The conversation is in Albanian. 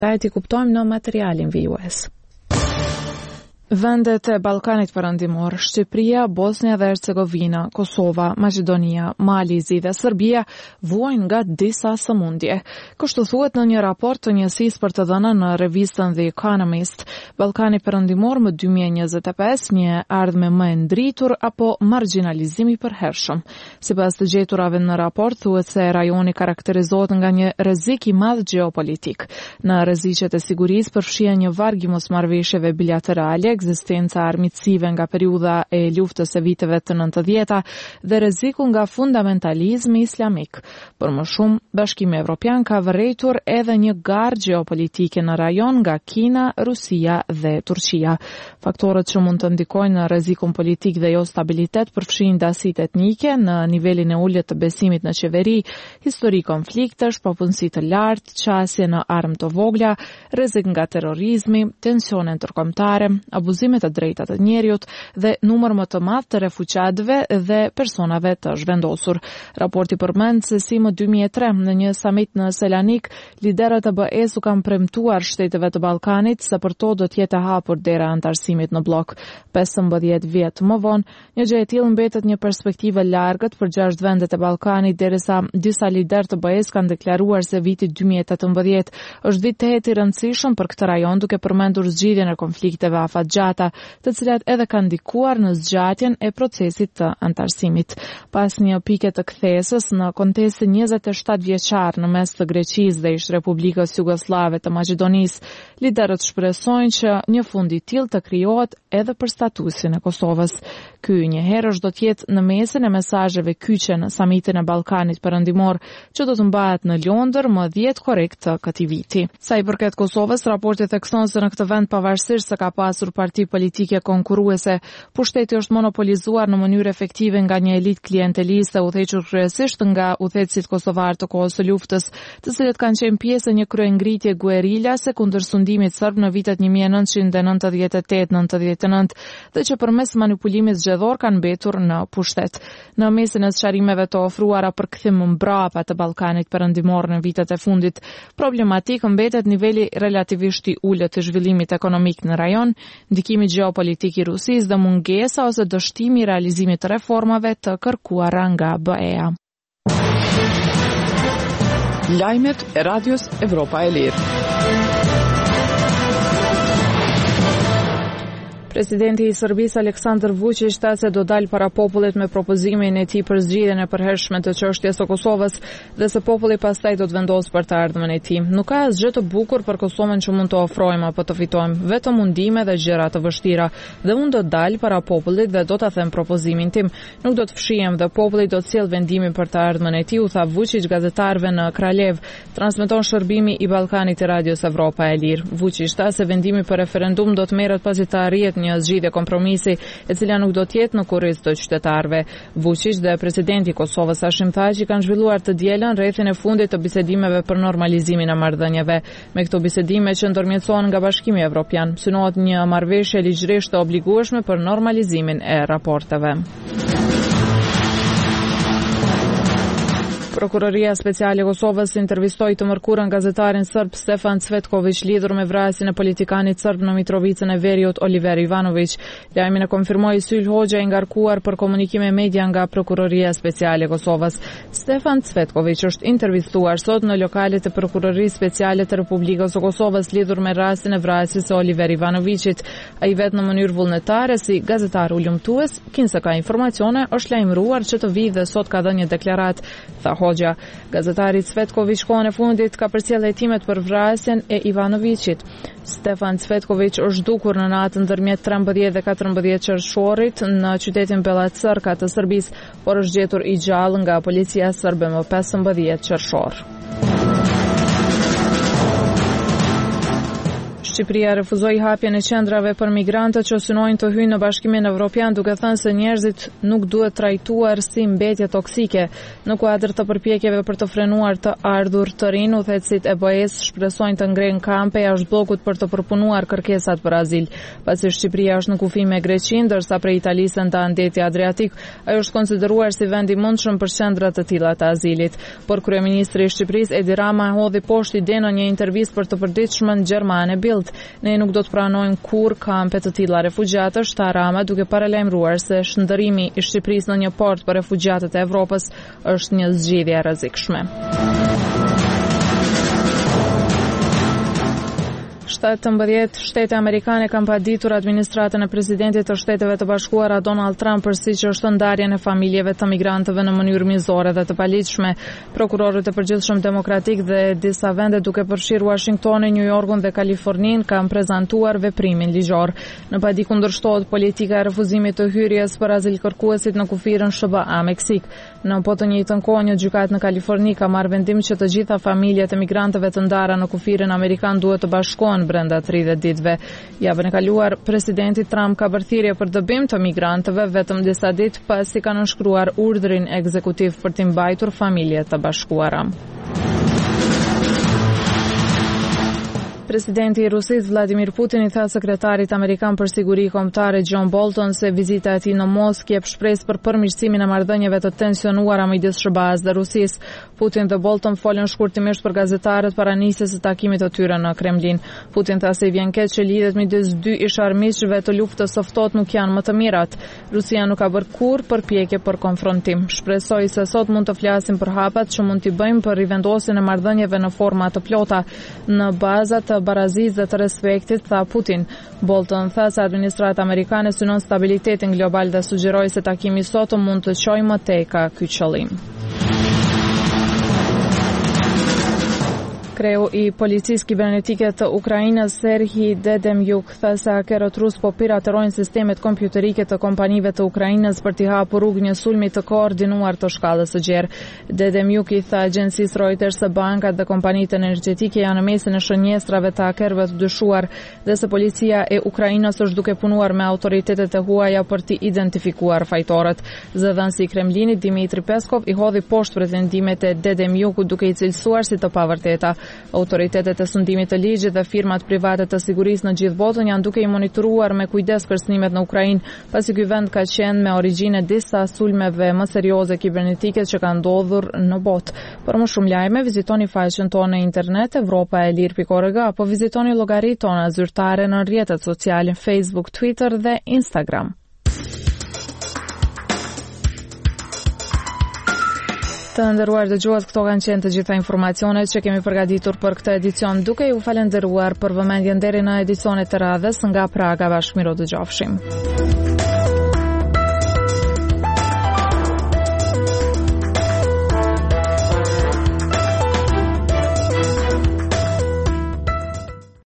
e ti kuptojmë në materialin vijues. Vendet e Ballkanit Perëndimor, Shqipëria, Bosnia dhe Hercegovina, Kosova, Maqedonia, Mali dhe Serbia vuajnë nga disa sëmundje. Kështu thuhet në një raport të njësisë për të dhënën në revistën The Economist. Ballkani Perëndimor më 2025, një ardhmë më e ndritur apo marginalizim i përhershëm. Sipas të gjeturave në raport, thuhet se rajoni karakterizohet nga një rrezik i madh gjeopolitik. Në rreziqet e sigurisë përfshihen një varg i mosmarrëveshjeve bilaterale, ekzistenca armiqësive nga periudha e luftës së viteve të 90-ta dhe rreziku nga fundamentalizmi islamik. Për më shumë, Bashkimi Evropian ka vërejtur edhe një garë gjeopolitike në rajon nga Kina, Rusia dhe Turqia. Faktorët që mund të ndikojnë në rrezikun politik dhe jo stabilitet përfshijnë dasitë etnike në nivelin e ulët të besimit në qeveri, histori konfliktesh, papunësi të lartë, qasje në armë të vogla, rrezik nga terrorizmi, tensione ndërkombëtare, abuzimet e drejtat të njerëzit dhe numër më të madh të refugjatëve dhe personave të zhvendosur. Raporti përmend se si më 2003 në një samit në Selanik, liderët e BE-s u kanë premtuar shteteve të Ballkanit se për to do të jetë e hapur dera antarësimit në blok. 15 vjet më vonë, një gjë e tillë mbetet një perspektivë largët për 6 vendet e Ballkanit, derisa disa liderë të BE-s kanë deklaruar se viti 2018 është vit i rëndësishëm për këtë rajon, duke përmendur zgjidhjen e konflikteve afatgjata, të cilat edhe kanë ndikuar në zgjatjen e procesit të antarësimit. Pas një pike të kthesës në kontestin 27 vjeçar në mes të Greqisë dhe ish Republikës Jugoslave të Maqedonisë, liderët shpresojnë që një fund i tillë të krijohet edhe për statusin e Kosovës. Ky njëherë do të jetë në mesin e mesazheve kyçe në samitin e Ballkanit Perëndimor, që do të mbahet në Londër më 10 korrekt të këtij viti. Sa i përket Kosovës, raporti thekson se në këtë vend pavarësisht se ka pasur parti politike konkurruese, pushteti është monopolizuar në mënyrë efektive nga një elitë klienteliste udhëhequr kryesisht nga udhëheqësit kosovar të kohës së luftës, të cilët kanë qenë pjesë e një kryengritje guerilase kundër sundimit serb në vitet 1998-99 dhe që përmes manipulimit zgjedhor kanë mbetur në pushtet. Në mesin e sqarimeve të ofruara për kthim mbrapa të Ballkanit Perëndimor në vitet e fundit, problematik mbetet niveli relativisht i ulët të zhvillimit ekonomik në rajon, ndikimi gjeopolitik i Rusisë dhe mungesa ose dështimi i realizimit të reformave të kërkuara nga BE-a. Lajmet e Radios Evropa e Lirë. Presidenti i Serbisë Aleksandar Vučić tha se do dalë para popullit me propozimin e tij për zgjidhjen e përhershme të çështjes së Kosovës dhe se populli pastaj do të vendosë për të ardhmen e tij. Nuk ka asgjë të bukur për Kosovën që mund të ofrojmë apo të fitojmë, vetëm mundime dhe gjëra të vështira. Dhe unë do të dal para popullit dhe do ta them propozimin tim. Nuk do të fshihem dhe populli do të sjellë vendimin për të ardhmen e tij, u tha Vučić gazetarëve në Kraljev. Transmeton shërbimi i Ballkanit i Radios Evropa e Lirë. Vučić tha se vendimi për referendum do të merret pasi të arrihet një zgjidhje kompromisi e cila nuk do të jetë në kurriz të qytetarëve. Vučić dhe presidenti i Kosovës Hashim Thaçi kanë zhvilluar të dielën rrethin e fundit të bisedimeve për normalizimin e marrëdhënieve. Me këto bisedime që ndërmjetësohen nga Bashkimi Evropian, synohet një marrëveshje ligjërisht të obligueshme për normalizimin e raporteve. Prokuroria Speciale e Kosovës intervistoi të mërkurën gazetarin serb Stefan Cvetković lidhur me vrasjen e politikanit serb në Mitrovicën e Veriut Oliver Ivanović. Lajmin e konfirmoi Syl Hoxha i ngarkuar për komunikime media nga Prokuroria Speciale e Kosovës. Stefan Cvetković është intervistuar sot në lokalet e Prokurorisë Speciale të Republikës së Kosovës lidhur me rastin e vrasjes së Oliver Ivanovićit. Ai vet në mënyrë vullnetare si gazetar ulëmtues, kinse ka informacione, është lajmëruar që të vijë dhe sot ka dhënë një deklaratë, tha Hoxha. Gazetari Cvetković kohën e fundit ka përcjellë hetimet për vrasjen e Ivanovićit. Stefan Cvetković është dukur në natën ndërmjet 13 dhe 14 qershorit në qytetin Bela Crka të Serbisë, por është gjetur i gjallë nga policia serbe më 15 qershor. Shqipëria refuzoi hapjen e qendrave për migrantët që synojnë të hyjnë në Bashkimin Evropian, duke thënë se njerëzit nuk duhet trajtuar si mbetje toksike. Në kuadër të përpjekjeve për të frenuar të ardhur të rinë, udhëheqësit e BE-s shpresojnë të ngrenë kampe jashtë bllokut për të përpunuar kërkesat për azil. Pasi Shqipëria është në kufi me Greqinë, ndërsa prej Italisë ndan deti Adriatik, ajo është konsideruar si vend i mundshëm për qendra të tilla të azilit. Por kryeministri i Shqipërisë Edi Rama hodhi poshtë idenë në një intervistë për të përditshmen gjermane Bild. Ne nuk do të pranojmë kurrë kampe të tilla refugjatësh, tha Rama, duke paralajmëruar se shndërrimi i Shqipërisë në një port për refugjatët e Evropës është një zgjidhje e rrezikshme. 17 shtete amerikane kanë paditur administratën e presidentit të Shteteve të Bashkuara Donald Trump për siç është ndarjen e familjeve të migrantëve në mënyrë mizore dhe të paligjshme. Prokurorët e përgjithshëm demokratik dhe disa vende, duke përfshirë Washingtonin, New Yorkun dhe Kalifornin, kanë prezantuar veprimin ligjor. Në padi kundërshtohet politika e refuzimit të hyrjes për azilkërkuesit në kufirën SBA Meksik. Në po të njëjtën kohë, një gjykatë në Kaliforni ka marrë vendim që të gjitha familjet e migrantëve të ndara në kufirin amerikan duhet të bashkohen brenda 30 ditëve. Javën e kaluar, presidenti Trump ka bërë thirrje për dëbim të migrantëve vetëm disa ditë pasi kanë nënshkruar urdhrin ekzekutiv për të mbajtur familjet të bashkuara. Presidenti i Rusisë Vladimir Putin i tha sekretarit amerikan për siguri kombëtare John Bolton se vizita e tij në Moskë jep shpresë për përmirësimin e marrëdhënieve të tensionuara midis SBA-s dhe Rusisë. Putin dhe Bolton folën shkurtimisht për gazetarët para nisjes së takimit të tyre në Kremlin. Putin tha se i vjen keq që lidhjet midis dy isharmiqve të luftës së ftohtë nuk janë më të mirat. Rusia nuk ka bërë kurrë përpjekje për konfrontim. Shpresoj se sot mund të flasim për hapat që mund t'i bëjmë për rivendosjen e marrëdhënieve në forma të plota në baza të barazisë dhe të respektit, tha Putin. Bolton tha se administrata amerikane synon stabilitetin global dhe sugjeroi se takimi sot mund të çojë më tej ka ky qëllim. Kreu i policisë kibernetike të Ukrainës Serhij Dedemjuk tha se hakerët rus po piraterojnë sistemet kompjuterike të kompanive të Ukrainës për t'i hapur rrugë një sulmi të koordinuar të shkallës së gjerë. Dedemjuk i tha agjencisë Reuters se bankat dhe kompanitë energjetike janë në mesin e shënjestrave të hakerëve të dyshuar dhe se policia e Ukrainës është duke punuar me autoritetet e huaja për t'i identifikuar fajtorët. Zëdhënësi i Kremlinit Dmitri Peskov i hodhi poshtë pretendimet e Dedemjukut duke i cilësuar si të pavërteta. Autoritetet e sundimit të ligjit dhe firmat private të sigurisë në gjithë botën janë duke i monitoruar me kujdes kërcënimet në Ukrainë, pasi ky vend ka qenë me origjinë disa sulmeve më serioze kibernetike që kanë ndodhur në botë. Për më shumë lajme, vizitoni faqen tonë në internet evropaelir.org apo vizitoni llogaritë tona zyrtare në rrjetet sociale Facebook, Twitter dhe Instagram. Të nderuar dëgjues, këto kanë qenë të gjitha informacionet që kemi përgatitur për këtë edicion, duke ju falendëruar për vëmendjen deri në edicionet të radhës. Nga Praga, bashkë miro dëgjofshim.